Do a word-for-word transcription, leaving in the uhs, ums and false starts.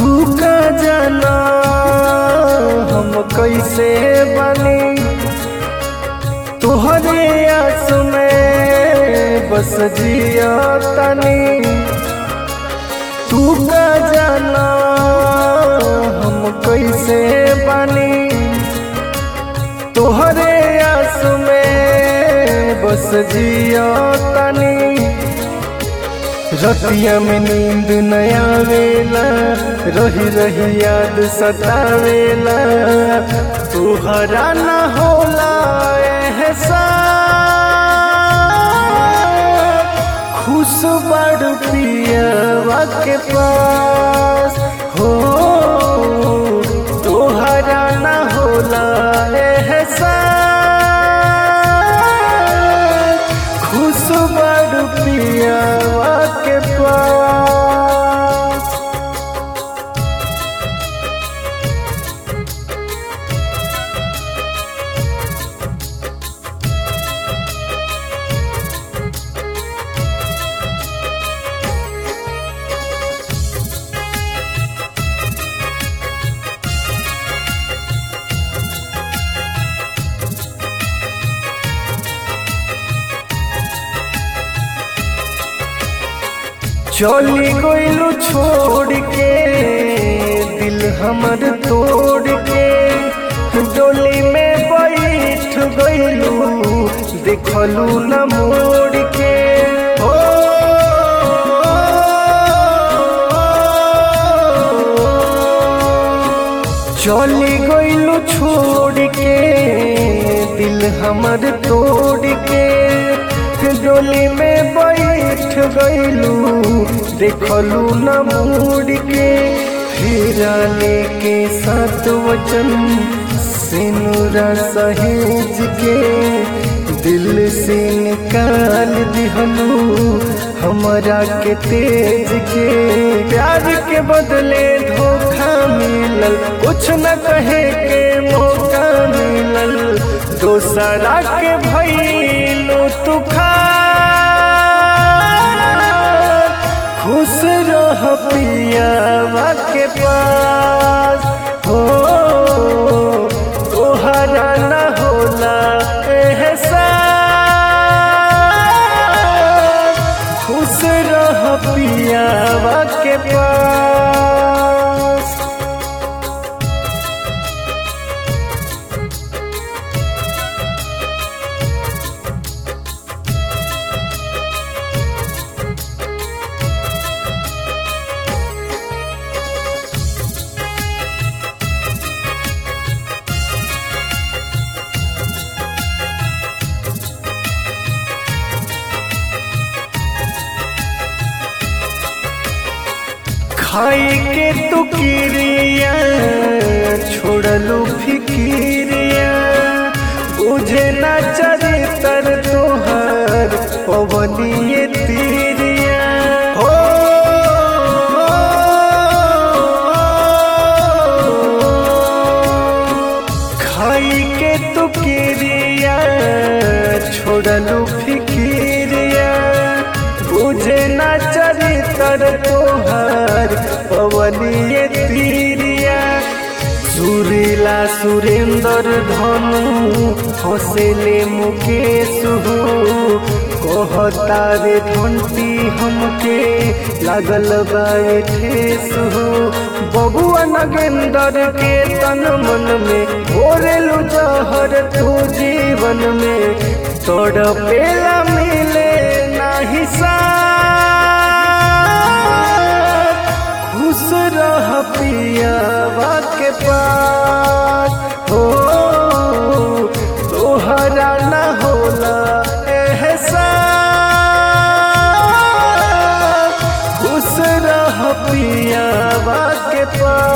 तू का जाना हम कैसे बनी तोहरे आस में बस जिया तनी। तू का जाना हम कैसे बनी तोहरे आस में बस जिया तनी। रतिया में नींद न आवेला रही रही याद सतावेला तुहरा न होला एहसास। खुश बड़ पियवा के पास हो तुहरा न होला एहसास। खुश बड़ पियवा के पास। चली गइलू छोड़ के दिल हमर तोड़ के डोली में बैठ गइलू देखलू न मोड़ के। हो चली गइलू छोड़ के दिल हमर तोड़ के डोली में बैठ गइलू देखलू न मोड़ के। फेरा लेके सात वचन सिनुरा सहेज के दिल से निकाल दिहलू हमरा के तेज के। प्यार के बदले धोखा मिलल कुछ न कहे के मौका मिलल दोसरा के भइलू तू खा। खुश रह पियवा के पास हो तोहरा न होला एहसास। खुश रह पियवा के पास। खाई के तू किरिया छोड़लू फिकिरिया बुझे ना चरित्र तोहर पवनिये तीरिया। हो खाई के तू किरिया छोड़लू फिकिरिया बुझे ना चरित्र तोहर पवनिये तीरिया। सुरीला सुरेंद्र धनु हौसले मुकेश हो कहता रे घंटी हमके लागल बाए ठेस हो। बबुआ नगेंद्र के तन मन में घोरेलू जहर तू जीवन में तड़पेला मिले नाही साथ। खुश रह पियवा के पास हो तोहरा न होला एहसास। खुश रह पियवा के पास।